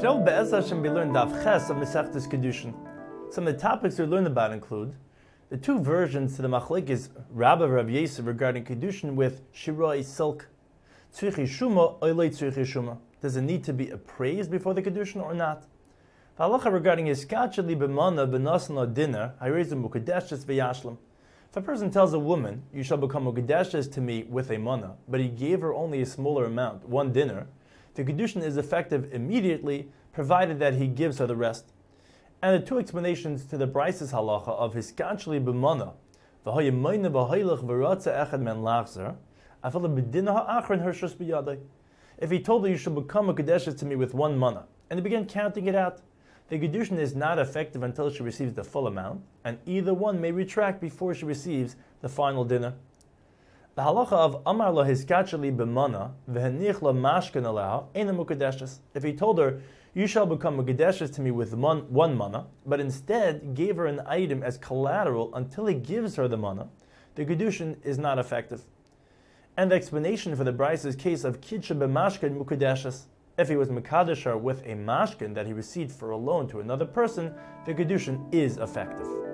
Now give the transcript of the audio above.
Today will Be'ez Hashem be learned Daf Ches of Mesechtes Kedushin. Some of the topics we learn about include the two versions to the Machlekes Rabba Rav Yosef regarding Kedushin with Shiroi Silk. Tzrichi Shuma, Oilei Tzrichi Shuma. Does it need to be appraised before the Kedushin or not? The halacha regarding Iskacheli B'mana B'nasan Dinner, Hayrezu Mukadeshes V'yashlam. If a person tells a woman, you shall become Mukadeshes to me with a mana, but he gave her only a smaller amount, one dinner, the Kedushin is effective immediately, provided that he gives her the rest. And the two explanations to the Brises halacha of Hiskachli b'mana, v'hayemayne b'haylech v'ratza echad men lachzer, afal b'dinah ha'achron hershus b'yadai. If he told her you shall become a Kedushin to me with one mana, and he began counting it out, the Kedushin is not effective until she receives the full amount, and either one may retract before she receives the final dinner. The halacha of Amar lo hiskacheli b'mana v'henich lo mashken aleha ena mukadeshes. If he told her, you shall become mukadeshes to me with one mana, but instead gave her an item as collateral until he gives her the mana, the Kedushin is not effective. And the explanation for the Brise's case of kidsha b'mashken mukadeshes. If he was mekadesh her with a mashken that he received for a loan to another person, the Kedushin is effective.